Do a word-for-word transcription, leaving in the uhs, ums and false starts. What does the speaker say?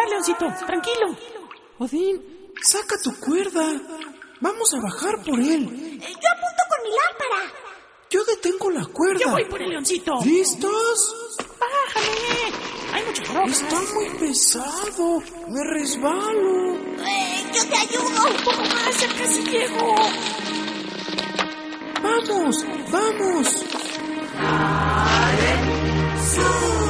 bajar, Leoncito. Tranquilo. Odín, saca tu cuerda. Vamos a bajar por él. Yo apunto con mi lámpara. Yo detengo la cuerda. Yo voy por el Leoncito. ¿Listos? Bájame. Hay muchas rocas. Está muy pesado. Me resbalo. Eh, yo te ayudo. Un poco más, ya casi llego. Vamos, vamos. ¡Sube!